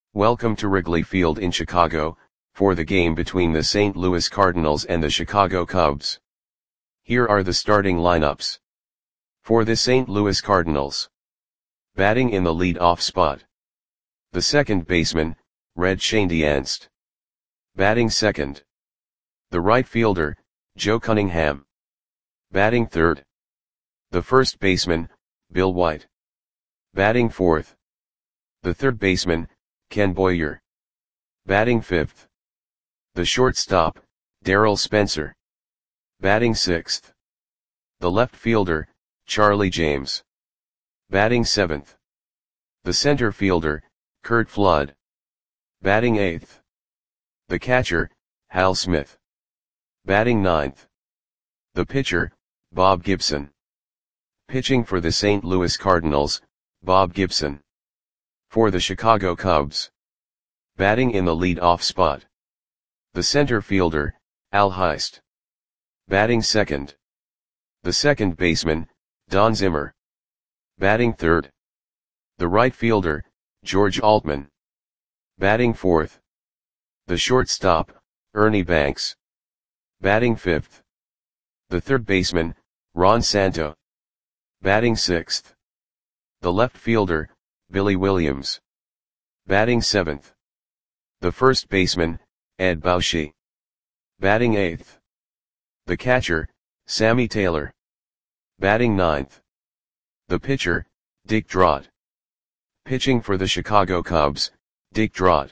Welcome to Wrigley Field in Chicago, for the game between the St. Louis Cardinals and the Chicago Cubs. Here are the starting lineups. For the St. Louis Cardinals. Batting in the lead-off spot. The second baseman, Red Schoendienst. Batting second. The right fielder, Joe Cunningham. Batting third. The first baseman, Bill White. Batting fourth. The third baseman, Ken Boyer. Batting fifth. The shortstop, Darryl Spencer. Batting sixth. The left fielder, Charlie James. Batting seventh. The center fielder, Curt Flood. Batting eighth. The catcher, Hal Smith. Batting ninth. The pitcher, Bob Gibson. Pitching for the St. Louis Cardinals, Bob Gibson. For the Chicago Cubs. Batting in the lead-off spot. The center fielder, Al Heist. Batting second. The second baseman, Don Zimmer. Batting third. The right fielder, George Altman. Batting fourth. The shortstop, Ernie Banks. Batting fifth. The third baseman, Ron Santo. Batting sixth. The left fielder, Billy Williams. Batting seventh. The first baseman, Ed Bauschy. Batting eighth. The catcher, Sammy Taylor. Batting ninth. The pitcher, Dick Drott. Pitching for the Chicago Cubs, Dick Drott.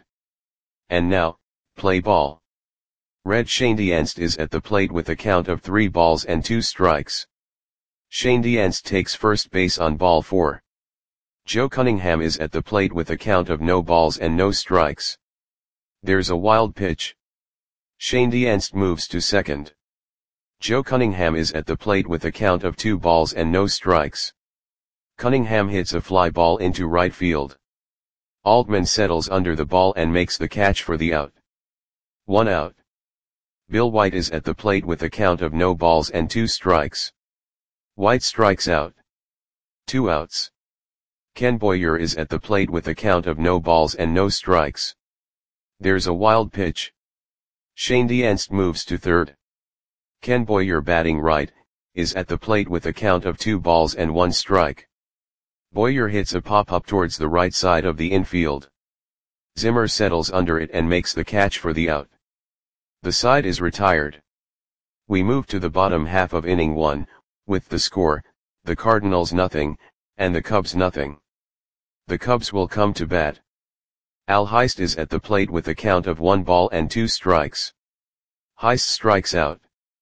And now, play ball. Red Schoendienst is at the plate with a count of 3 balls and 2 strikes. Schoendienst takes first base on ball 4. Joe Cunningham is at the plate with a count of no balls and no strikes. There's a wild pitch. Schoendienst moves to second. Joe Cunningham is at the plate with a count of 2 balls and no strikes. Cunningham hits a fly ball into right field. Altman settles under the ball and makes the catch for the out. 1 out. Bill White is at the plate with a count of no balls and 2 strikes. White strikes out. 2 outs. Ken Boyer is at the plate with a count of no balls and no strikes. There's a wild pitch. Schoendienst moves to third. Ken Boyer, batting right, is at the plate with a count of 2 balls and 1 strike. Boyer hits a pop-up towards the right side of the infield. Zimmer settles under it and makes the catch for the out. The side is retired. We move to the bottom half of inning 1, with the score, the Cardinals nothing, and the Cubs nothing. The Cubs will come to bat. Al Heist is at the plate with a count of 1 ball and 2 strikes. Heist strikes out.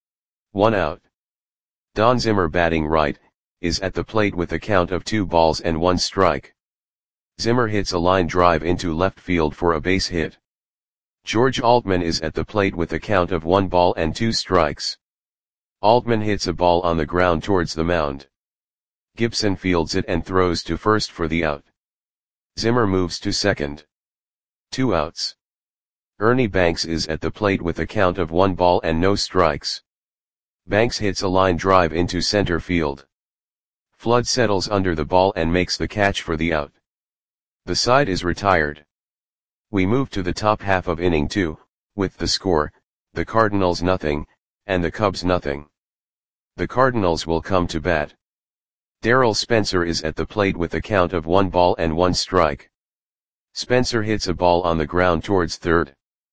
1 out. Don Zimmer, batting right, is at the plate with a count of 2 balls and 1 strike. Zimmer hits a line drive into left field for a base hit. George Altman is at the plate with a count of 1 ball and 2 strikes. Altman hits a ball on the ground towards the mound. Gibson fields it and throws to first for the out. Zimmer moves to second. 2 outs. Ernie Banks is at the plate with a count of 1 ball and no strikes. Banks hits a line drive into center field. Flood settles under the ball and makes the catch for the out. The side is retired. We move to the top half of inning 2, with the score, the Cardinals nothing, and the Cubs nothing. The Cardinals will come to bat. Darryl Spencer is at the plate with a count of 1 ball and 1 strike. Spencer hits a ball on the ground towards third.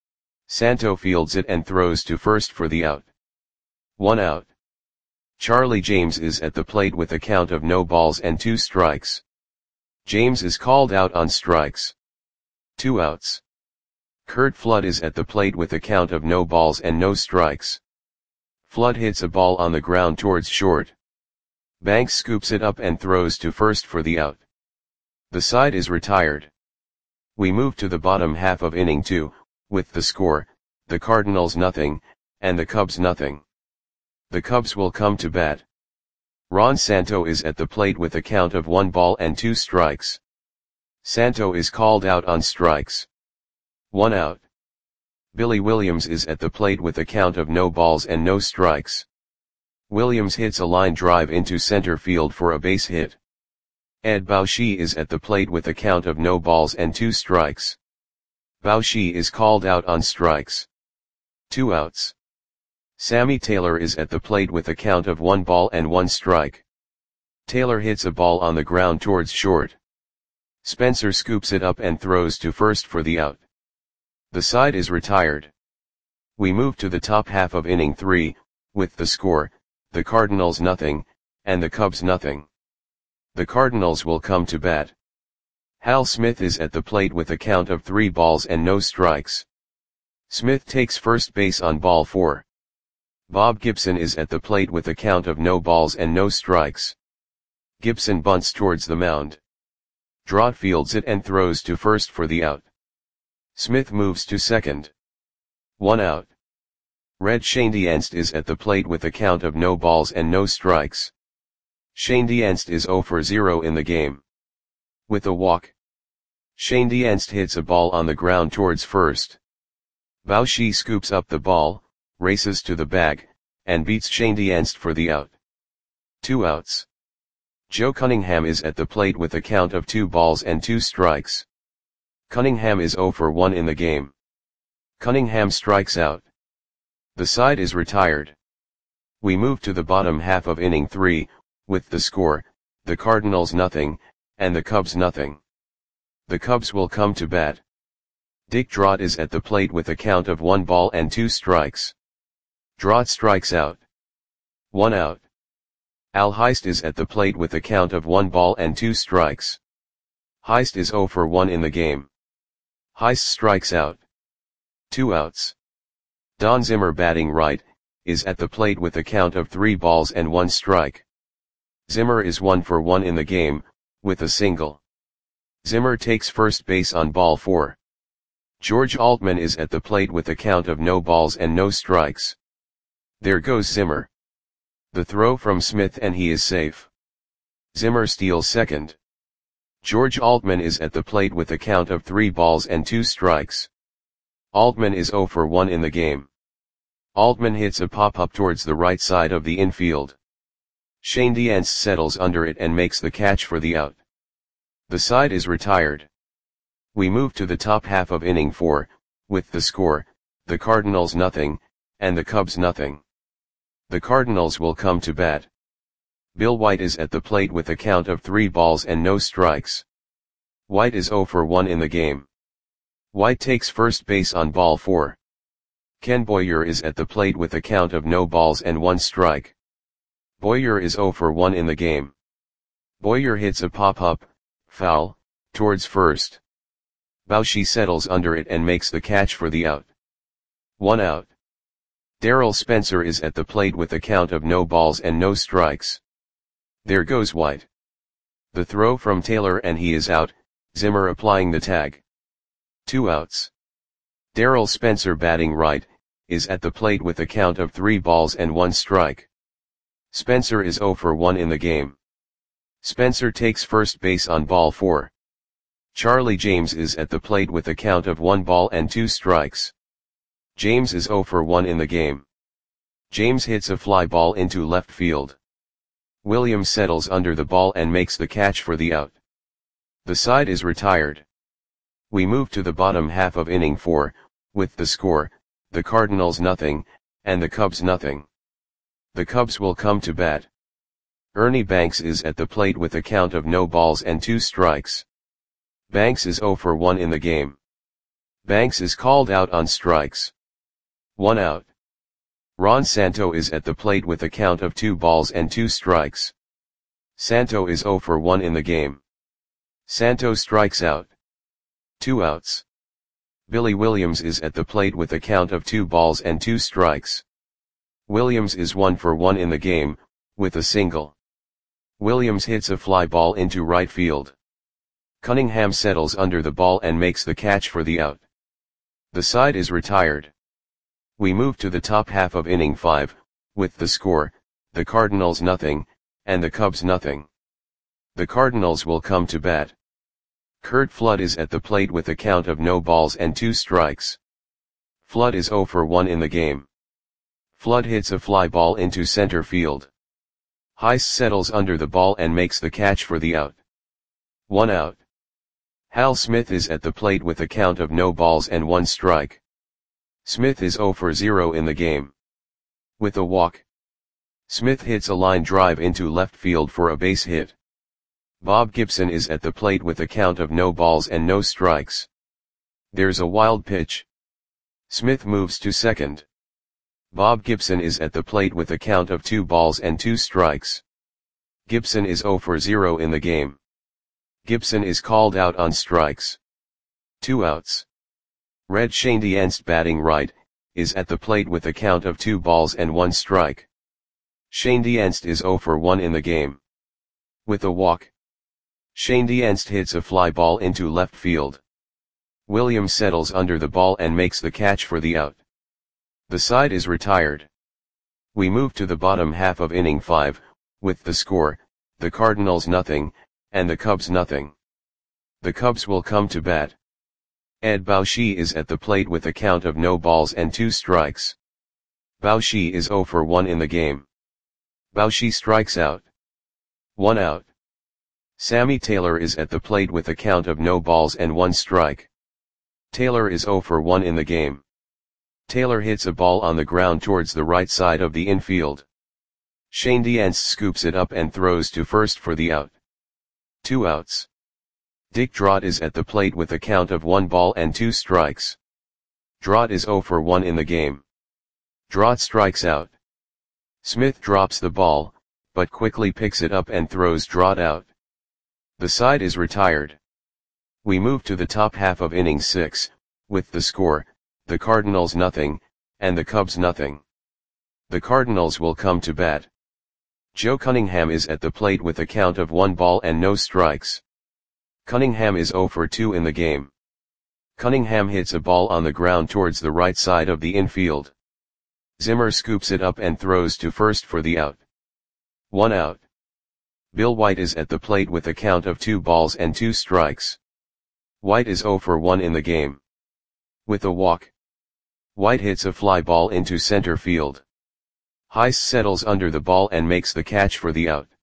Santo fields it and throws to first for the out. 1 out. Charlie James is at the plate with a count of no balls and 2 strikes. James is called out on strikes. 2 outs. Curt Flood is at the plate with a count of no balls and no strikes. Flood hits a ball on the ground towards short. Banks scoops it up and throws to first for the out. The side is retired. We move to the bottom half of inning 2, with the score, the Cardinals nothing, and the Cubs nothing. The Cubs will come to bat. Ron Santo is at the plate with a count of 1 ball and 2 strikes. Santo is called out on strikes. 1 out. Billy Williams is at the plate with a count of no balls and no strikes. Williams hits a line drive into center field for a base hit. Ed Bauschy is at the plate with a count of no balls and 2 strikes. Bao Shi is called out on strikes. 2 outs. Sammy Taylor is at the plate with a count of 1 ball and 1 strike. Taylor hits a ball on the ground towards short. Spencer scoops it up and throws to first for the out. The side is retired. We move to the top half of inning 3, with the score, the Cardinals nothing, and the Cubs nothing. The Cardinals will come to bat. Hal Smith is at the plate with a count of 3 balls and no strikes. Smith takes first base on ball 4. Bob Gibson is at the plate with a count of no balls and no strikes. Gibson bunts towards the mound. Drott fields it and throws to first for the out. Smith moves to second. 1 out. Red Schoendienst is at the plate with a count of no balls and no strikes. Schoendienst is 0 for 0 in the game. With a walk, Schoendienst hits a ball on the ground towards first. Bao Shi scoops up the ball, races to the bag, and beats Schoendienst for the out. 2 outs. Joe Cunningham is at the plate with a count of 2 balls and 2 strikes. Cunningham is 0 for 1 in the game. Cunningham strikes out. The side is retired. We move to the bottom half of inning 3, with the score, the Cardinals nothing, and the Cubs nothing. The Cubs will come to bat. Dick Drott is at the plate with a count of 1 ball and 2 strikes. Drott strikes out. 1 out. Al Heist is at the plate with a count of 1 ball and 2 strikes. Heist is 0 for 1 in the game. Heist strikes out. 2 outs. Don Zimmer, batting right, is at the plate with a count of 3 balls and 1 strike. Zimmer is 1 for 1 in the game, with a single. Zimmer takes first base on ball 4. George Altman is at the plate with a count of no balls and no strikes. There goes Zimmer. The throw from Smith and he is safe. Zimmer steals second. George Altman is at the plate with a count of 3 balls and 2 strikes. Altman is 0 for 1 in the game. Altman hits a pop-up towards the right side of the infield. Schoendienst settles under it and makes the catch for the out. The side is retired. We move to the top half of inning 4, with the score, the Cardinals nothing, and the Cubs nothing. The Cardinals will come to bat. Bill White is at the plate with a count of 3 balls and no strikes. White is 0 for 1 in the game. White takes first base on ball 4. Ken Boyer is at the plate with a count of no balls and 1 strike. Boyer is 0 for 1 in the game. Boyer hits a pop-up, foul, towards first. Bao Shi settles under it and makes the catch for the out. 1 out. Darrell Spencer is at the plate with a count of no balls and no strikes. There goes White. The throw from Taylor and he is out, Zimmer applying the tag. 2 outs. Darrell Spencer, batting right, is at the plate with a count of 3 balls and 1 strike. Spencer is 0 for 1 in the game. Spencer takes first base on ball 4. Charlie James is at the plate with a count of 1 ball and 2 strikes. James is 0 for 1 in the game. James hits a fly ball into left field. Williams settles under the ball and makes the catch for the out. The side is retired. We move to the bottom half of inning 4, with the score, the Cardinals nothing, and the Cubs nothing. The Cubs will come to bat. Ernie Banks is at the plate with a count of no balls and 2 strikes. Banks is 0 for 1 in the game. Banks is called out on strikes. 1 out. Ron Santo is at the plate with a count of 2 balls and 2 strikes. Santo is 0 for 1 in the game. Santo strikes out. 2 outs. Billy Williams is at the plate with a count of 2 balls and 2 strikes. Williams is 1 for 1 in the game, with a single. Williams hits a fly ball into right field. Cunningham settles under the ball and makes the catch for the out. The side is retired. We move to the top half of inning 5, with the score, the Cardinals nothing, and the Cubs nothing. The Cardinals will come to bat. Curt Flood is at the plate with a count of no balls and 2 strikes. Flood is 0 for 1 in the game. Flood hits a fly ball into center field. Heist settles under the ball and makes the catch for the out. 1 out. Hal Smith is at the plate with a count of no balls and 1 strike. Smith is 0 for 0 in the game. With a walk, Smith hits a line drive into left field for a base hit. Bob Gibson is at the plate with a count of no balls and no strikes. There's a wild pitch. Smith moves to second. Bob Gibson is at the plate with a count of 2 balls and 2 strikes. Gibson is 0 for 0 in the game. Gibson is called out on strikes. 2 outs. Red Schoendienst, batting right, is at the plate with a count of 2 balls and 1 strike. Schoendienst is 0 for 1 in the game. With a walk, Schoendienst hits a fly ball into left field. Williams settles under the ball and makes the catch for the out. The side is retired. We move to the bottom half of inning 5, with the score, the Cardinals nothing, and the Cubs nothing. The Cubs will come to bat. Ed Bauschy is at the plate with a count of no balls and 2 strikes. Bauschy is 0 for 1 in the game. Bauschy strikes out. 1 out. Sammy Taylor is at the plate with a count of no balls and 1 strike. Taylor is 0 for 1 in the game. Taylor hits a ball on the ground towards the right side of the infield. Schoendienst scoops it up and throws to first for the out. 2 outs. Dick Drott is at the plate with a count of 1 ball and 2 strikes. Drott is 0 for 1 in the game. Drott strikes out. Smith drops the ball, but quickly picks it up and throws Drott out. The side is retired. We move to the top half of inning 6, with the score, the Cardinals nothing, and the Cubs nothing. The Cardinals will come to bat. Joe Cunningham is at the plate with a count of 1 ball and no strikes. Cunningham is 0 for 2 in the game. Cunningham hits a ball on the ground towards the right side of the infield. Zimmer scoops it up and throws to first for the out. 1 out. Bill White is at the plate with a count of 2 balls and 2 strikes. White is 0 for 1 in the game. With a walk, White hits a fly ball into center field. Heiss settles under the ball and makes the catch for the out.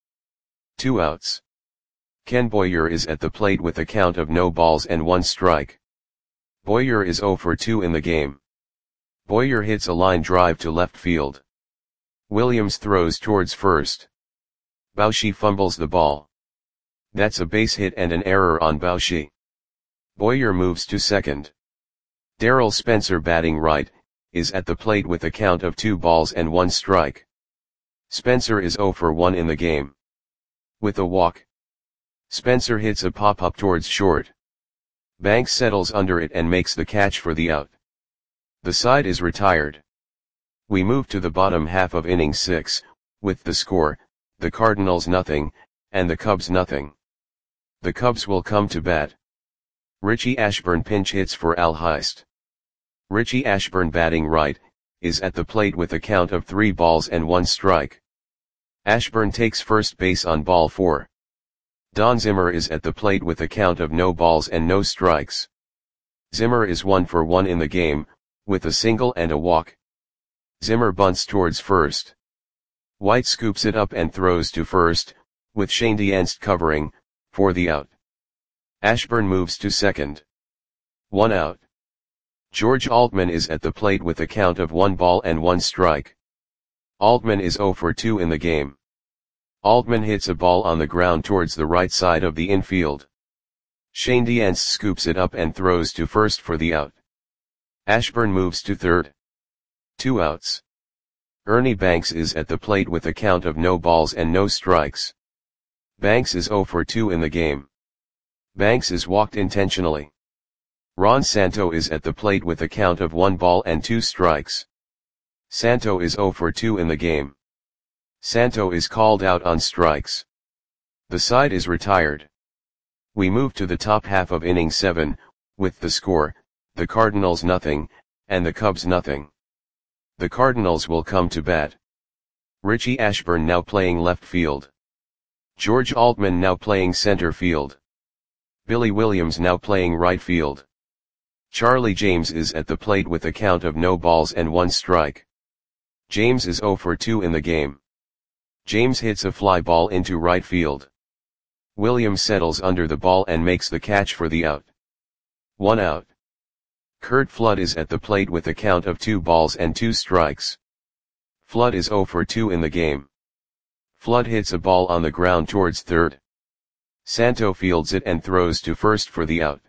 2 outs. Ken Boyer is at the plate with a count of no balls and 1 strike. Boyer is 0 for 2 in the game. Boyer hits a line drive to left field. Williams throws towards first. Bauschy fumbles the ball. That's a base hit and an error on Bauschy. Boyer moves to second. Darrell Spencer, batting right, is at the plate with a count of 2 balls and 1 strike. Spencer is 0 for 1 in the game. With a walk, Spencer hits a pop-up towards short. Banks settles under it and makes the catch for the out. The side is retired. We move to the bottom half of inning 6, with the score, the Cardinals nothing, and the Cubs nothing. The Cubs will come to bat. Richie Ashburn pinch hits for Al Heist. Richie Ashburn, batting right, is at the plate with a count of 3 balls and 1 strike. Ashburn takes first base on ball 4. Don Zimmer is at the plate with a count of no balls and no strikes. Zimmer is 1 for 1 in the game, with a single and a walk. Zimmer bunts towards first. White scoops it up and throws to first, with Schoendienst covering, for the out. Ashburn moves to second. 1 out. George Altman is at the plate with a count of 1 ball and 1 strike. Altman is 0 for 2 in the game. Altman hits a ball on the ground towards the right side of the infield. Schoendienst scoops it up and throws to first for the out. Ashburn moves to third. 2 outs. Ernie Banks is at the plate with a count of no balls and no strikes. Banks is 0 for 2 in the game. Banks is walked intentionally. Ron Santo is at the plate with a count of 1 ball and 2 strikes. Santo is 0 for 2 in the game. Santo is called out on strikes. The side is retired. We move to the top half of inning 7, with the score, the Cardinals nothing, and the Cubs nothing. The Cardinals will come to bat. Richie Ashburn now playing left field. George Altman now playing center field. Billy Williams now playing right field. Charlie James is at the plate with a count of no balls and 1 strike. James is 0 for 2 in the game. James hits a fly ball into right field. Williams settles under the ball and makes the catch for the out. 1 out. Curt Flood is at the plate with a count of 2 balls and 2 strikes. Flood is 0 for 2 in the game. Flood hits a ball on the ground towards third. Santo fields it and throws to first for the out.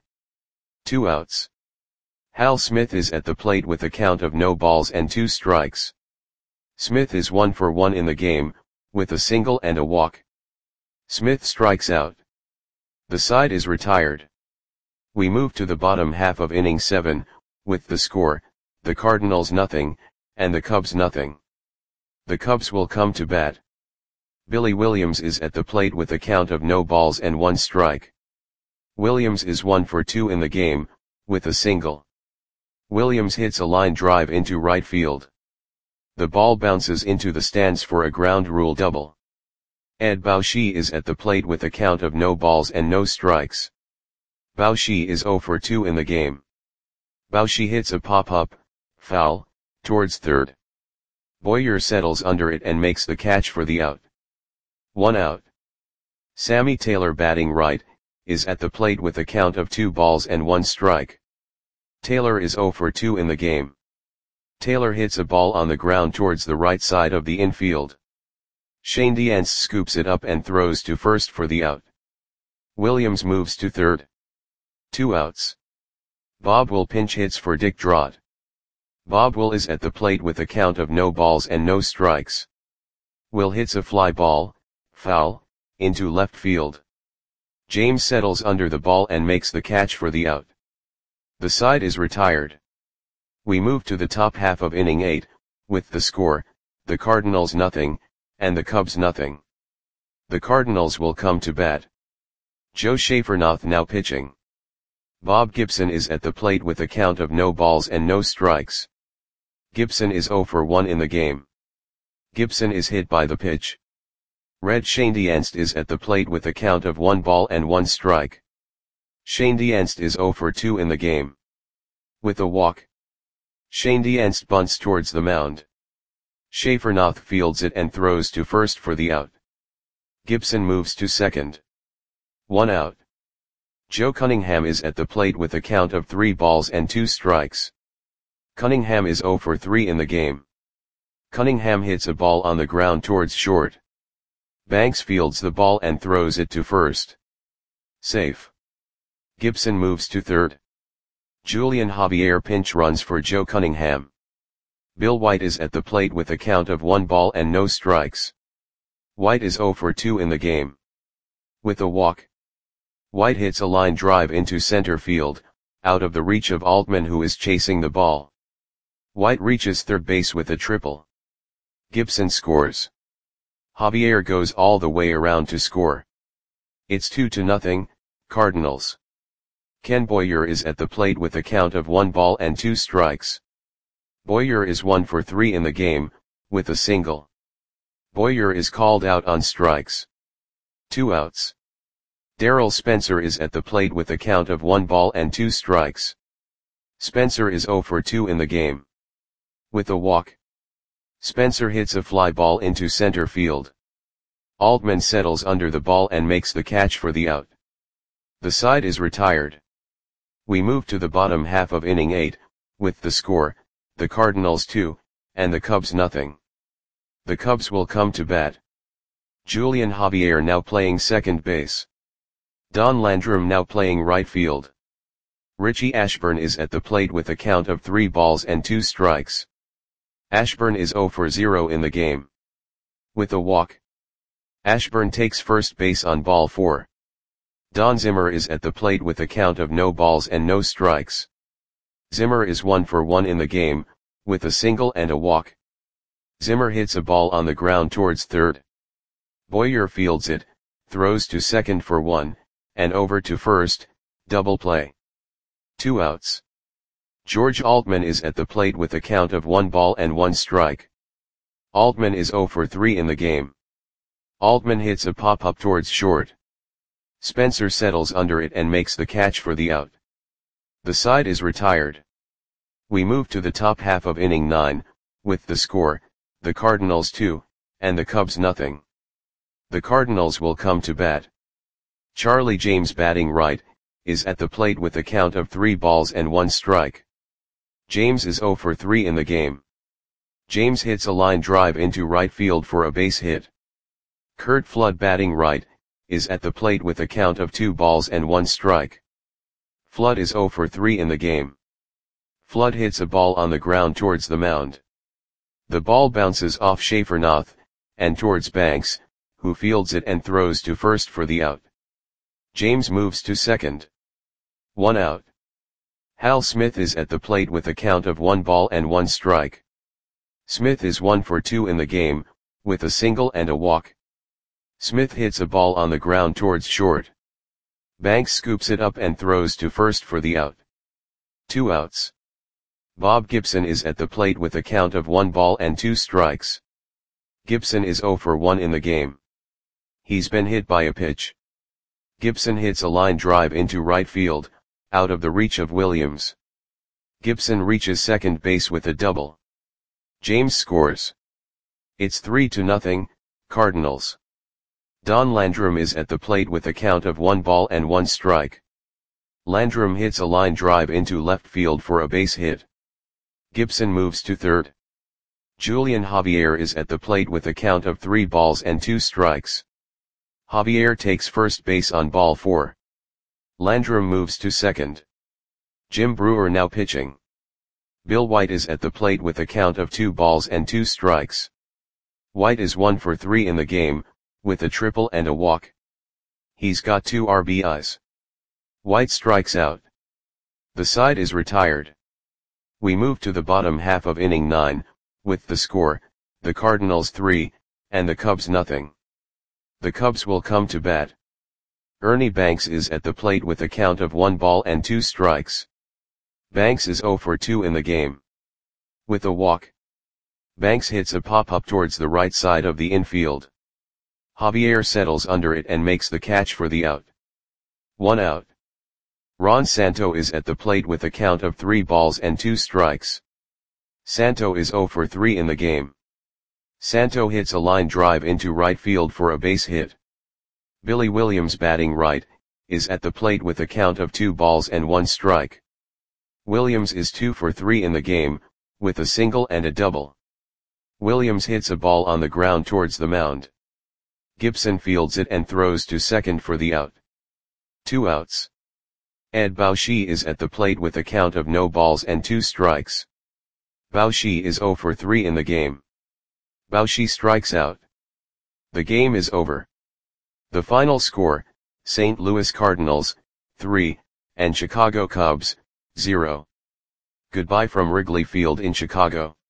2 outs. Hal Smith is at the plate with a count of no balls and 2 strikes. Smith is 1 for 1 in the game, with a single and a walk. Smith strikes out. The side is retired. We move to the bottom half of inning 7, with the score, the Cardinals nothing, and the Cubs nothing. The Cubs will come to bat. Billy Williams is at the plate with a count of no balls and 1 strike. Williams is 1 for 2 in the game, with a single. Williams hits a line drive into right field. The ball bounces into the stands for a ground rule double. Ed Bauschy is at the plate with a count of no balls and no strikes. Bauschy is 0 for 2 in the game. Bauschy hits a pop-up, foul, towards third. Boyer settles under it and makes the catch for the out. 1 out. Sammy Taylor, batting right, is at the plate with a count of 2 balls and 1 strike. Taylor is 0 for 2 in the game. Taylor hits a ball on the ground towards the right side of the infield. Shane Diance scoops it up and throws to first for the out. Williams moves to third. 2 outs. Bob Will pinch hits for Dick Drott. Bob Will is at the plate with a count of no balls and no strikes. Will hits a fly ball, foul, into left field. James settles under the ball and makes the catch for the out. The side is retired. We move to the top half of inning 8, with the score, the Cardinals nothing, and the Cubs nothing. The Cardinals will come to bat. Joe Schaefernoth now pitching. Bob Gibson is at the plate with a count of no balls and no strikes. Gibson is 0 for 1 in the game. Gibson is hit by the pitch. Red Shane Dienst is at the plate with a count of 1 ball and 1 strike. Shane Dienst is 0 for 2 in the game. With a walk. Shane Dienst bunts towards the mound. Schaefernoth fields it and throws to first for the out. Gibson moves to second. 1 out. Joe Cunningham is at the plate with a count of 3 balls and 2 strikes. Cunningham is 0 for 3 in the game. Cunningham hits a ball on the ground towards short. Banks fields the ball and throws it to first. Safe. Gibson moves to third. Julian Javier pinch runs for Joe Cunningham. Bill White is at the plate with a count of 1 ball and no strikes. White is 0 for 2 in the game. With a walk. White hits a line drive into center field, out of the reach of Altman, who is chasing the ball. White reaches third base with a triple. Gibson scores. Javier goes all the way around to score. It's 2-0, Cardinals. Ken Boyer is at the plate with a count of 1 ball and 2 strikes. Boyer is 1 for 3 in the game, with a single. Boyer is called out on strikes. 2 outs. Darrell Spencer is at the plate with a count of 1 ball and 2 strikes. Spencer is 0 for 2 in the game. With a walk. Spencer hits a fly ball into center field. Altman settles under the ball and makes the catch for the out. The side is retired. We move to the bottom half of inning 8, with the score, the Cardinals 2, and the Cubs nothing. The Cubs will come to bat. Julian Javier now playing second base. Don Landrum now playing right field. Richie Ashburn is at the plate with a count of 3 balls and 2 strikes. Ashburn is 0 for 0 in the game. With a walk. Ashburn takes first base on ball 4. Don Zimmer is at the plate with a count of no balls and no strikes. Zimmer is 1 for 1 in the game, with a single and a walk. Zimmer hits a ball on the ground towards third. Boyer fields it, throws to second for 1, and over to first, double play. 2 outs. George Altman is at the plate with a count of 1 ball and 1 strike. Altman is 0 for 3 in the game. Altman hits a pop-up towards short. Spencer settles under it and makes the catch for the out. The side is retired. We move to the top half of inning 9, with the score, the Cardinals 2, and the Cubs nothing. The Cardinals will come to bat. Charlie James batting right, is at the plate with a count of 3 balls and 1 strike. James is 0 for 3 in the game. James hits a line drive into right field for a base hit. Curt Flood batting right, is at the plate with a count of 2 balls and 1 strike. Flood is 0 for 3 in the game. Flood hits a ball on the ground towards the mound. The ball bounces off Schaffernath, and towards Banks, who fields it and throws to first for the out. James moves to second. 1 out. Hal Smith is at the plate with a count of 1 ball and 1 strike. Smith is 1 for 2 in the game, with a single and a walk. Smith hits a ball on the ground towards short. Banks scoops it up and throws to first for the out. 2 outs. Bob Gibson is at the plate with a count of 1 ball and 2 strikes. Gibson is 0 for 1 in the game. He's been hit by a pitch. Gibson hits a line drive into right field, out of the reach of Williams. Gibson reaches second base with a double. James scores. It's 3-0, Cardinals. Don Landrum is at the plate with a count of 1 ball and 1 strike. Landrum hits a line drive into left field for a base hit. Gibson moves to third. Julian Javier is at the plate with a count of 3 balls and 2 strikes. Javier takes first base on ball 4. Landrum moves to second. Jim Brewer now pitching. Bill White is at the plate with a count of 2 balls and 2 strikes. White is 1 for 3 in the game, with a triple and a walk. He's got 2 RBIs. White strikes out. The side is retired. We move to the bottom half of inning 9, with the score, the Cardinals 3, and the Cubs nothing. The Cubs will come to bat. Ernie Banks is at the plate with a count of 1 ball and 2 strikes. Banks is 0 for 2 in the game. With a walk. Banks hits a pop-up towards the right side of the infield. Javier settles under it and makes the catch for the out. 1 out. Ron Santo is at the plate with a count of 3 balls and 2 strikes. Santo is 0 for 3 in the game. Santo hits a line drive into right field for a base hit. Billy Williams batting right, is at the plate with a count of 2 balls and 1 strike. Williams is 2 for 3 in the game, with a single and a double. Williams hits a ball on the ground towards the mound. Gibson fields it and throws to second for the out. 2 outs. Ed Bauschy is at the plate with a count of no balls and 2 strikes. Bauschy is 0 for 3 in the game. Bauschy strikes out. The game is over. The final score, St. Louis Cardinals, 3, and Chicago Cubs, 0. Goodbye from Wrigley Field in Chicago.